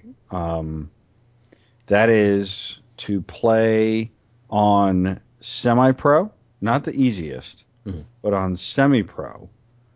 That is to play on semi-pro, not the easiest, but on semi-pro.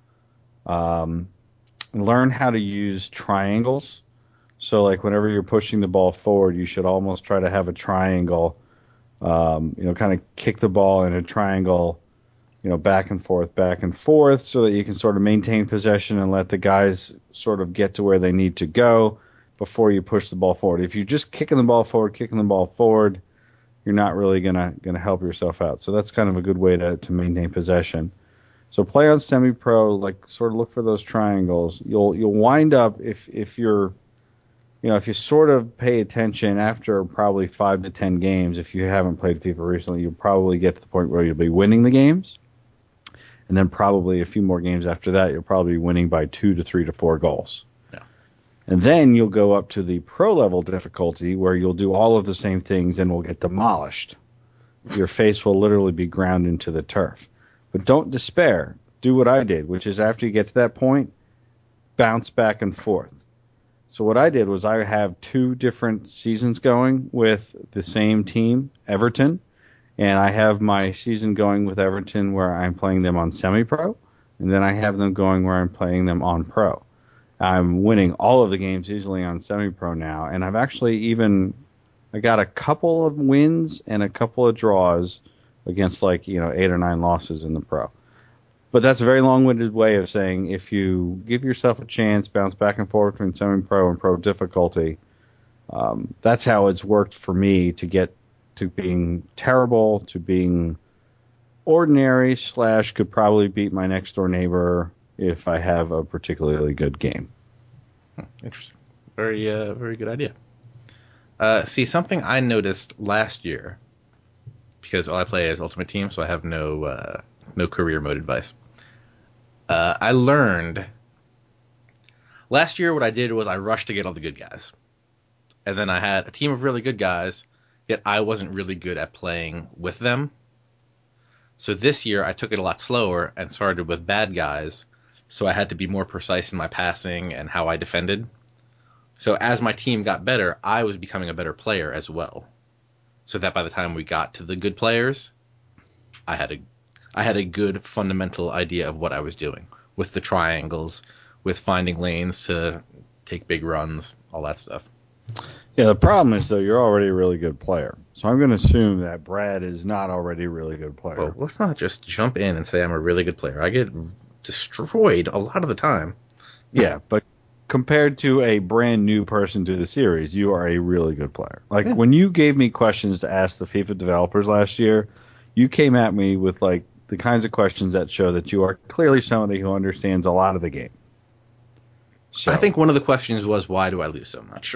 Learn how to use triangles. So, like, whenever you're pushing the ball forward, you should almost try to have a triangle, kind of kick the ball in a triangle, back and forth, so that you can sort of maintain possession and let the guys sort of get to where they need to go before you push the ball forward. If you're just kicking the ball forward, you're not really gonna help yourself out. So that's kind of a good way to maintain possession. So play on semi-pro, like sort of look for those triangles. You'll wind up if you're if you sort of pay attention after probably 5 to 10 games, if you haven't played FIFA recently, you'll probably get to the point where you'll be winning the games. And then probably a few more games after that, you'll probably be winning by 2 to 3 to 4 goals. Yeah. And then you'll go up to the pro level difficulty where you'll do all of the same things and will get demolished. Your face will literally be ground into the turf. But don't despair. Do what I did, which is after you get to that point, bounce back and forth. So what I did was I have 2 different seasons going with the same team, Everton. And I have my season going with Everton where I'm playing them on semi-pro, and then I have them going where I'm playing them on pro. I'm winning all of the games easily on semi-pro now, and I've actually I got a couple of wins and a couple of draws against 8 or 9 losses in the pro. But that's a very long-winded way of saying if you give yourself a chance, bounce back and forth between semi-pro and pro difficulty, that's how it's worked for me to get to being terrible, to being ordinary / could probably beat my next door neighbor if I have a particularly good game. Interesting. Very good idea. See, something I noticed last year, because all I play is Ultimate Team, so I have no career mode advice. I learned last year what I did was I rushed to get all the good guys. And then I had a team of really good guys, yet I wasn't really good at playing with them. So this year I took it a lot slower and started with bad guys, so I had to be more precise in my passing and how I defended. So as my team got better, I was becoming a better player as well. So that by the time we got to the good players, I had a good fundamental idea of what I was doing with the triangles, with finding lanes to take big runs, all that stuff. Yeah, the problem is, though, you're already a really good player. So I'm going to assume that Brad is not already a really good player. Well, let's not just jump in and say I'm a really good player. I get destroyed a lot of the time. Yeah, but compared to a brand new person to the series, you are a really good player. When you gave me questions to ask the FIFA developers last year, you came at me with the kinds of questions that show that you are clearly somebody who understands a lot of the game. So I think one of the questions was, why do I lose so much?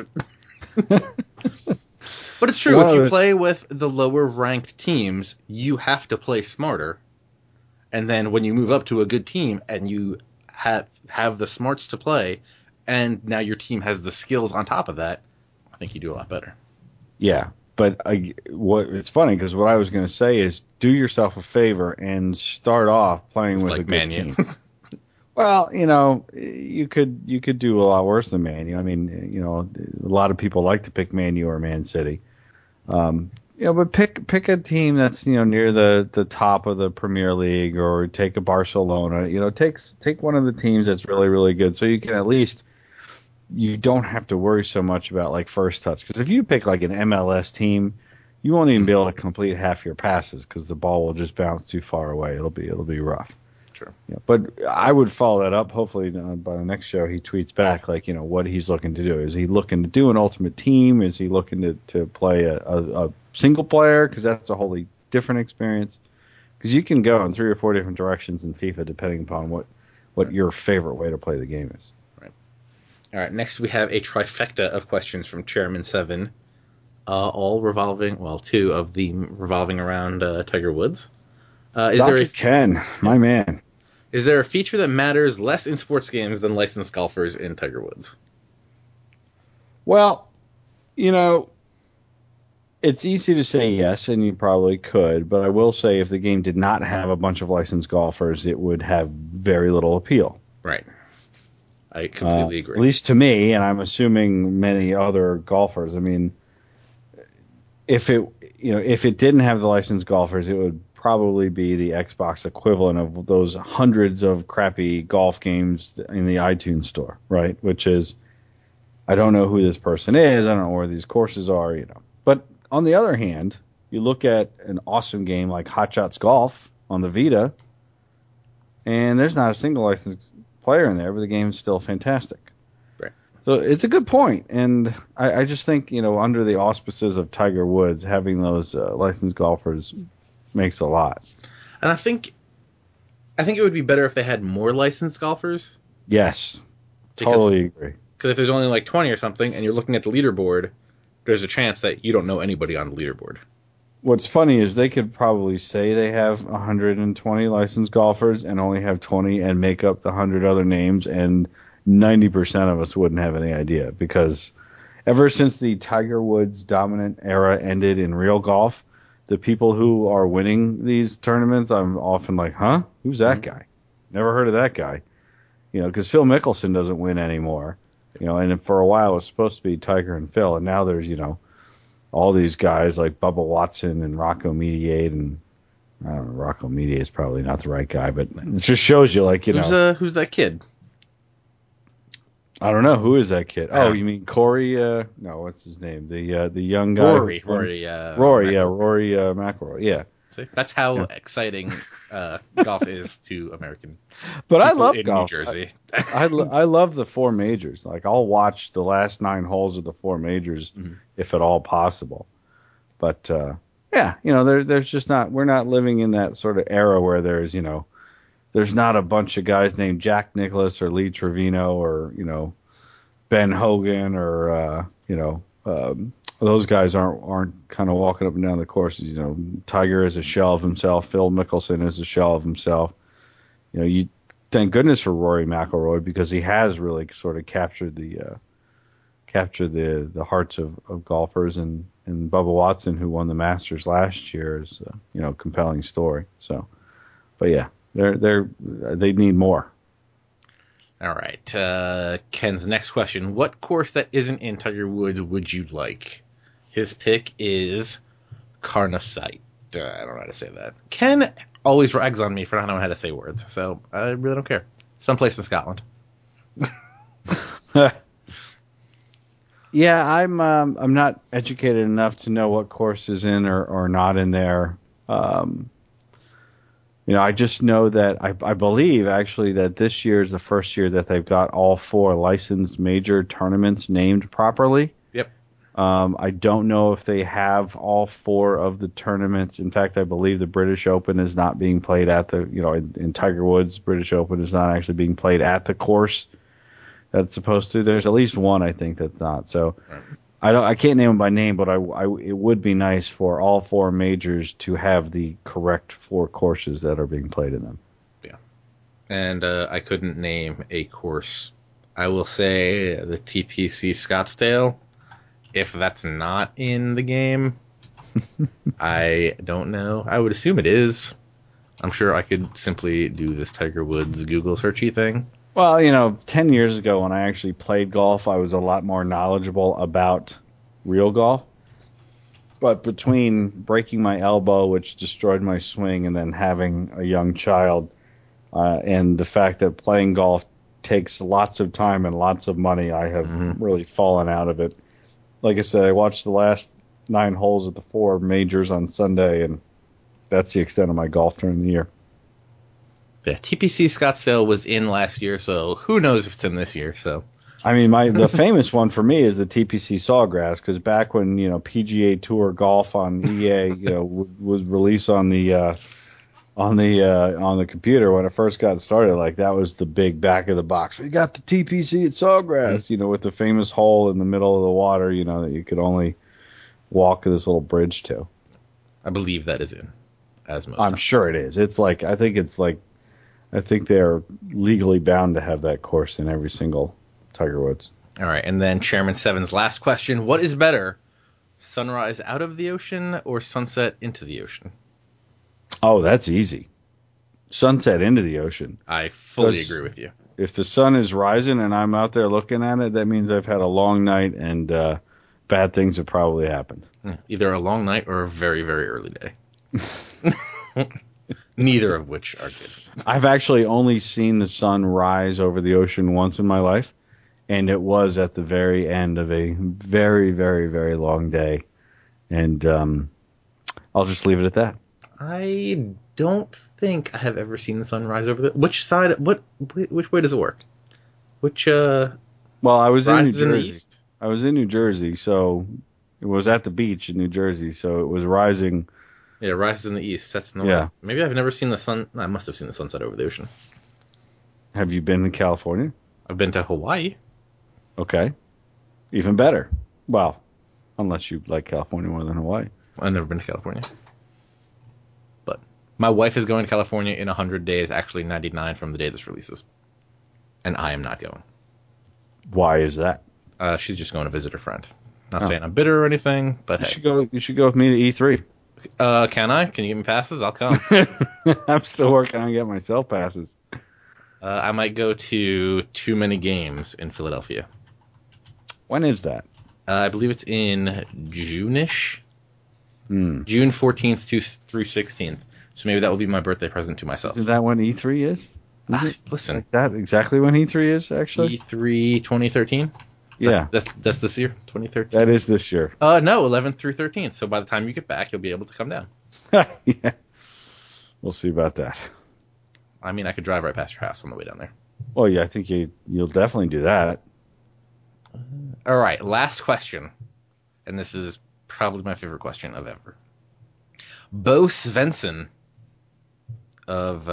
But it's true. If you play with the lower ranked teams, you have to play smarter. And then when you move up to a good team and you have the smarts to play, and now your team has the skills on top of that, I think you do a lot better. Yeah, but it's funny because what I was going to say is do yourself a favor and start off playing with a good team. Well, you could do a lot worse than Man U. I mean, a lot of people like to pick Man U or Man City. But pick a team that's near the top of the Premier League, or take a Barcelona. Take one of the teams that's really really good, so you can at least you don't have to worry so much about like first touch. Because if you pick like an MLS team, you won't even be able to complete half your passes because the ball will just bounce too far away. It'll be rough. Sure. Yeah, but I would follow that up. Hopefully, by the next show, he tweets back like what he's looking to do. Is he looking to do an ultimate team? Is he looking to play a single player? Because that's a wholly different experience. Because you can go in 3 or 4 different directions in FIFA depending upon what your favorite way to play the game is. Right. All right. Next, we have a trifecta of questions from Chairman Seven, all revolving. Well, 2 of them revolving around Tiger Woods. Dr. Ken, my man. Is there a feature that matters less in sports games than licensed golfers in Tiger Woods? Well, it's easy to say yes, and you probably could, but I will say if the game did not have a bunch of licensed golfers, it would have very little appeal. Right. I completely agree. At least to me, and I'm assuming many other golfers. I mean, if it didn't have the licensed golfers, it would probably be the Xbox equivalent of those hundreds of crappy golf games in the iTunes store, right? Which is, I don't know who this person is, I don't know where these courses are, But on the other hand, you look at an awesome game like Hot Shots Golf on the Vita, and there's not a single licensed player in there, but the game's still fantastic. Right. So it's a good point, and I just think, under the auspices of Tiger Woods, having those licensed golfers makes a lot. And I think it would be better if they had more licensed golfers. Yes, totally agree. Because if there's only like 20 or something, and you're looking at the leaderboard, there's a chance that you don't know anybody on the leaderboard. What's funny is they could probably say they have 120 licensed golfers and only have 20 and make up the 100 other names, and 90% of us wouldn't have any idea, because ever since the Tiger Woods dominant era ended in real golf, the people who are winning these tournaments, I'm often like, huh? Who's that guy? Never heard of that guy. Because Phil Mickelson doesn't win anymore. And for a while it was supposed to be Tiger and Phil, and now there's, all these guys like Bubba Watson and Rocco Mediate, and I don't know, Rocco Mediate is probably not the right guy, but it just shows you, like, who's that kid? I don't know. Who is that kid? Oh, you mean Corey? No, what's his name? The young guy. Rory McIlroy. Yeah. See? That's how exciting golf is to American. But I love in golf. New Jersey. I love the 4 majors. Like, I'll watch the last 9 holes of the 4 majors if at all possible. But there's just not. We're not living in that sort of era where there's there's not a bunch of guys named Jack Nicklaus or Lee Trevino or, Ben Hogan or, those guys aren't kind of walking up and down the courses. Tiger is a shell of himself. Phil Mickelson is a shell of himself. You thank goodness for Rory McIlroy, because he has really sort of captured the hearts of golfers, and Bubba Watson, who won the Masters last year, is a compelling story. So, but yeah. They need more. All right. Ken's next question. What course that isn't in Tiger Woods would you like? His pick is Carnosite. I don't know how to say that. Ken always rags on me for not knowing how to say words, so I really don't care. Someplace in Scotland. Yeah, I'm not educated enough to know what course is in or not in there. I just know that I believe actually that this year is the first year that they've got all 4 licensed major tournaments named properly. Yep. I don't know if they have all 4 of the tournaments. In fact, I believe the British Open is not being played at the, in Tiger Woods, British Open is not actually being played at the course that's supposed to. There's at least one, I think, that's not. So right. I can't name them by name, but it would be nice for all 4 majors to have the correct 4 courses that are being played in them. Yeah. And I couldn't name a course. I will say the TPC Scottsdale. If that's not in the game, I don't know. I would assume it is. I'm sure I could simply do this Tiger Woods Google searchy thing. Well, 10 years ago when I actually played golf, I was a lot more knowledgeable about real golf. But between breaking my elbow, which destroyed my swing, and then having a young child, and the fact that playing golf takes lots of time and lots of money, I have really fallen out of it. Like I said, I watched the last 9 holes at the 4 majors on Sunday, and that's the extent of my golf during the year. Yeah, TPC Scottsdale was in last year, so who knows if it's in this year. So, I mean, the famous one for me is the TPC Sawgrass, because back when PGA Tour golf on EA was released on the computer when it first got started, like that was the big back of the box. We got the TPC at Sawgrass, with the famous hole in the middle of the water, that you could only walk this little bridge to. I believe that is in, as most. I'm sure it is. I think they're legally bound to have that course in every single Tiger Woods. All right, and then Chairman Seven's last question: what is better, sunrise out of the ocean or sunset into the ocean? Oh, that's easy. Sunset into the ocean. I fully agree with you. If the sun is rising and I'm out there looking at it, that means I've had a long night and bad things have probably happened. Either a long night or a very, very early day. Neither of which are good. I've actually only seen the sun rise over the ocean once in my life, and it was at the very end of a very, very, very long day. And I'll just leave it at that. I don't think I have ever seen the sun rise over the... Which side... Which way does it work? Which, Well, I was in New Jersey. In the east? I was in New Jersey, so it was at the beach in New Jersey, so it was rising... Yeah, it rises in the east, sets in the west. Maybe I've never seen the sun... I must have seen the sunset over the ocean. Have you been to California? I've been to Hawaii. Okay. Even better. Well, unless you like California more than Hawaii. I've never been to California. But my wife is going to California in 100 days, actually 99 from the day this releases. And I am not going. Why is that? She's just going to visit her friend. Not saying I'm bitter or anything, but you should go with me to E3. Can I? Can you give me passes? I'll come. I'm still working on getting myself passes. I might go to Too Many Games in Philadelphia. When is that? I believe it's in June-ish. June 14th through 16th. So maybe that will be my birthday present to myself. Is that when E3 is? Listen. Like that exactly when E3 is, actually? E3 2013? Yeah. That's this year, 2013? That is this year. No, 11th through 13th. So by the time you get back, you'll be able to come down. Yeah. We'll see about that. I mean, I could drive right past your house on the way down there. Well, yeah, I think you'll definitely do that. All right, last question. And this is probably my favorite question of ever. Bo Svensson of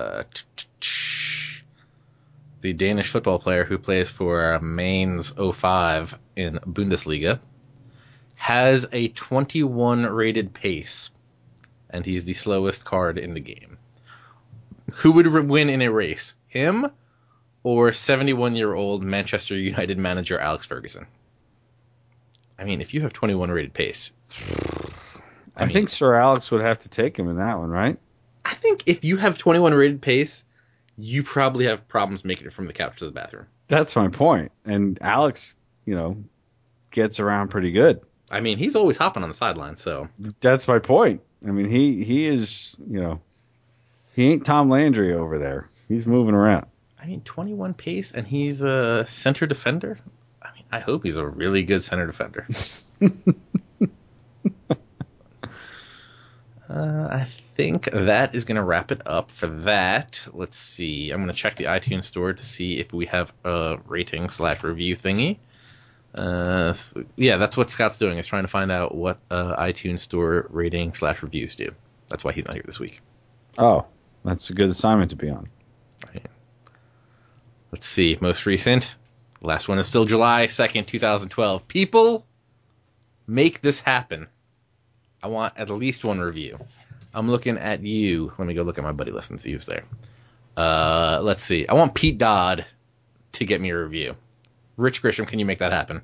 the Danish football player who plays for Mainz 05 in Bundesliga, has a 21 rated pace, and he's the slowest card in the game. Who would win in a race? Him or 71-year-old Manchester United manager Alex Ferguson? I mean, if you have 21 rated pace... I think Sir Alex would have to take him in that one, right? I think if you have 21 rated pace, you probably have problems making it from the couch to the bathroom. That's my point. And Alex, gets around pretty good. I mean, he's always hopping on the sideline, so... That's my point. I mean, he is, he ain't Tom Landry over there. He's moving around. I mean, 21 pace, and he's a center defender? I mean, I hope he's a really good center defender. I think that is going to wrap it up for that. Let's see. I'm going to check the iTunes store to see if we have a rating/review thingy. Yeah, that's what Scott's doing, is trying to find out what iTunes store rating/reviews do. That's why he's not here this week. Oh, that's a good assignment to be on. Right. Let's see. Most recent. Last one is still July 2nd, 2012. People, make this happen. I want at least one review. I'm looking at you. Let me go look at my buddy list and see who's there. Let's see. I want Pete Dodd to get me a review. Rich Grisham, can you make that happen?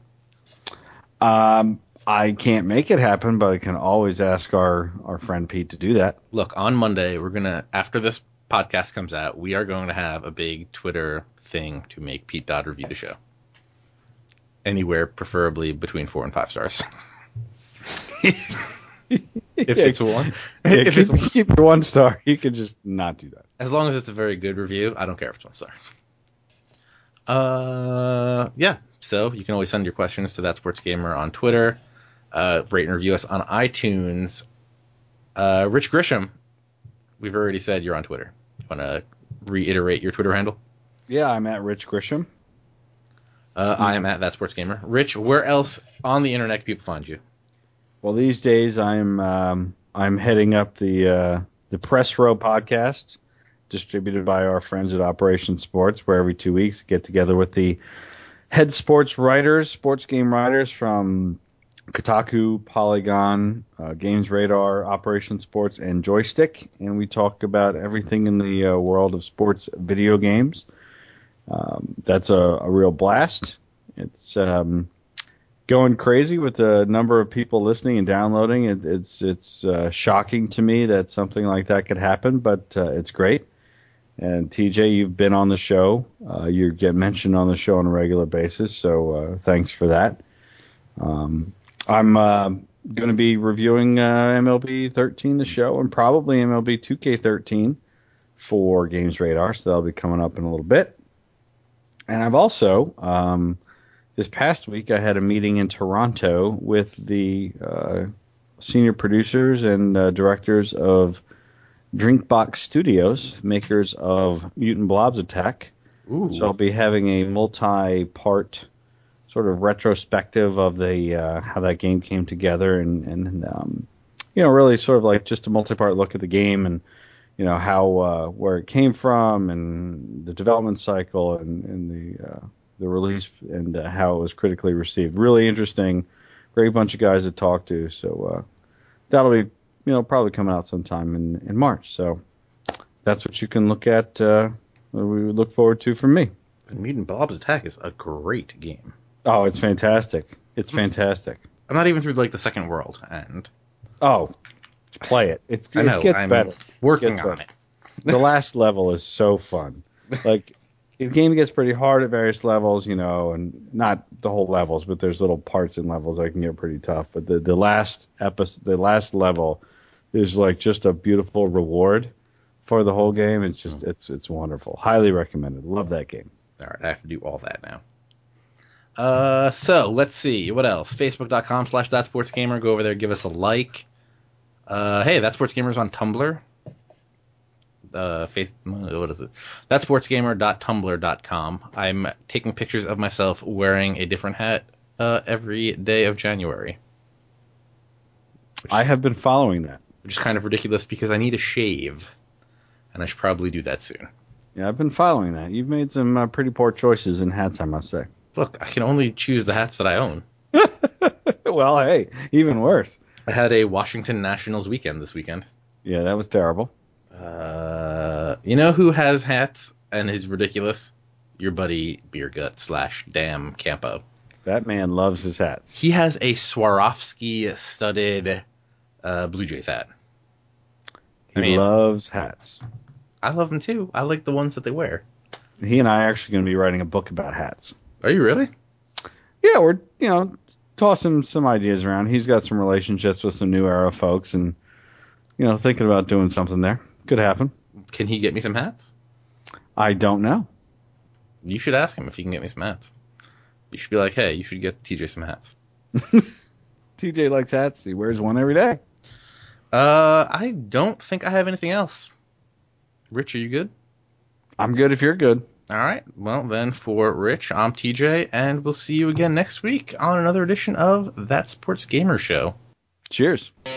I can't make it happen, but I can always ask our friend Pete to do that. Look, on Monday, after this podcast comes out, we are going to have a big Twitter thing to make Pete Dodd review the show. Anywhere, preferably between 4 and 5 stars. If it's one. Yeah, If it's keep your 1 star. You can just not do that. as long as it's a very good review, I don't care if it's 1 star. Yeah. So you can always send your questions to That Sports Gamer on Twitter. Rate and review us on iTunes. Rich Grisham, we've already said you're on Twitter. Want to reiterate your Twitter handle? Yeah, I'm at Rich Grisham. I am at That Sports Gamer. Rich, where else on the internet can people find you? Well, these days I'm heading up the Press Row podcast, distributed by our friends at Operation Sports, where every 2 weeks get together with the head sports game writers from Kotaku, Polygon, Games Radar, Operation Sports, and Joystick, and we talk about everything in the world of sports video games. That's a real blast. It's going crazy with the number of people listening and downloading. It's shocking to me that something like that could happen, but it's great. And TJ, you've been on the show. You get mentioned on the show on a regular basis, so thanks for that. I'm going to be reviewing MLB 13, the show, and probably MLB 2K13 for Games Radar, so that'll be coming up in a little bit. And I've also, this past week, I had a meeting in Toronto with the senior producers and directors of Drinkbox Studios, makers of Mutant Blobs Attack. Ooh. So I'll be having a multi-part sort of retrospective of the how that game came together, and really sort of like just a multi-part look at the game and how where it came from and the development cycle and the release and how it was critically received. Really interesting, great bunch of guys to talk to. So that'll be probably coming out sometime in March. So that's what you can look at. We would look forward to from me. Mutant Blobs Attack is a great game. Oh, it's fantastic. It's fantastic. I'm not even through the second world, and play it. It I'm gets better. Working on it. The last level is so fun. Like, the game gets pretty hard at various levels, and not the whole levels, but there's little parts in levels that can get pretty tough. But the last level is like just a beautiful reward for the whole game. It's just it's wonderful. Highly recommended. Love that game. All right, I have to do all that now. So let's see what else. Facebook.com/ThatSportsGamer. Go over there, give us a like. Hey, That Sports Gamer is on Tumblr. What is it? ThatSportsGamer.tumblr.com. I'm taking pictures of myself wearing a different hat every day of January. I have been following that, which is kind of ridiculous because I need a shave, and I should probably do that soon. Yeah, I've been following that. You've made some pretty poor choices in hats, I must say. Look, I can only choose the hats that I own. Well, hey, even worse. I had a Washington Nationals weekend this weekend. Yeah, that was terrible. You know who has hats and is ridiculous? Your buddy Beergut / Campo. That man loves his hats. He has a Swarovski studded Blue Jays hat. He loves hats. I love them too. I like the ones that they wear. He and I are actually going to be writing a book about hats. Are you really? Yeah, we're tossing some ideas around. He's got some relationships with some new era folks, and thinking about doing something there. Could happen. Can he get me some hats? I don't know. You should ask him if he can get me some hats. You should be like, hey, you should get TJ some hats. TJ likes hats. He wears one every day. I don't think I have anything else. Rich, are you good? I'm good if you're good. All right. Well, then for Rich, I'm TJ, and we'll see you again next week on another edition of That Sports Gamer Show. Cheers.